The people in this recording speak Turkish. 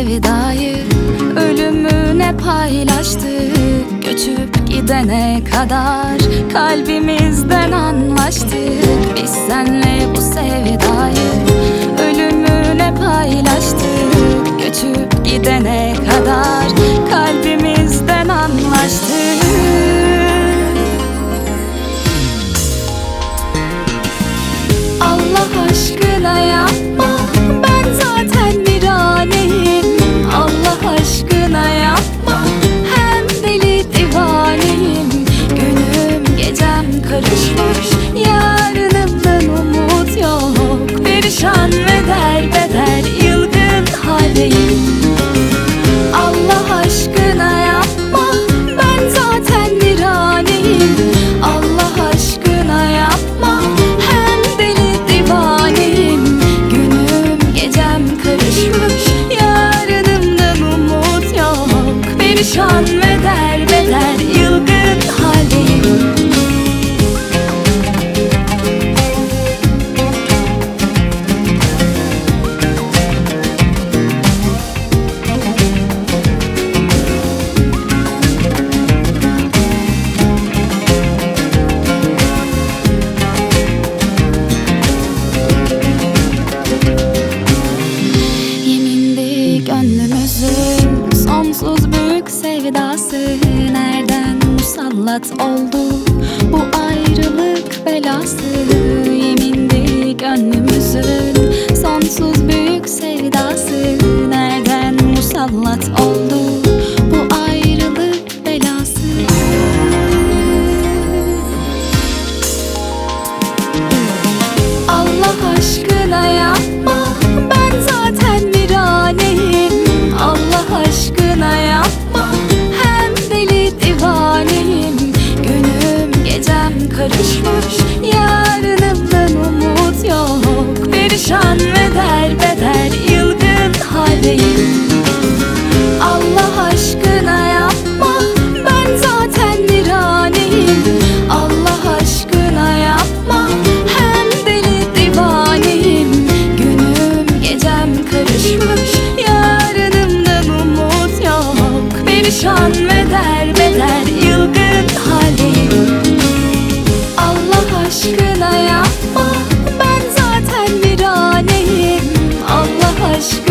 sevdayı ölümüne paylaştık. Göçüp gidene kadar kalbimizden anlaştık. Biz senle bu sevdayı ölümüne paylaştık. Göçüp gidene kadar kalbimizden anlaştık. Allah aşkına yapma, ben zaten viraneyim. Allah aşkına yapma, hem deli divaneyim. Günüm gecem karışmış, yarınımdan umut yok. Perişan ve derbeder, yılgın haldeyim. Allah aşkına yapma, ben zaten viraneyim. Allah aşkına yapma, hem deli divaneyim. Günüm gecem karışmış, yarınımdan umut yok. Perişan ve derbeder, yılgın haldeyim. Yemindi gönlümüzün sonsuz büyük sevdası. Nereden musallat oldu bu ayrılık belası? Yemindi gönlümüzün sonsuz büyük sevdası. Nereden musallat oldu bu ayrılık belası? Allah aşkına yapma, ben zaten viraneyim. Allah aşkına yapma, hem deli divaneyim. Günüm gecem karışmış, yarınımdan umut yok. Perişan ve derbeder, yılgın haldeyim. Allah aşkına yapma, ben zaten viraneyim. Allah aşkına yapma, hem deli divaneyim. Günüm gecem karışmış, yarınımdan umut yok. Perişan ve derbeder, yılgın haldeyim. Allah aşkına yapma, ben zaten viraneyim. Allah aşkına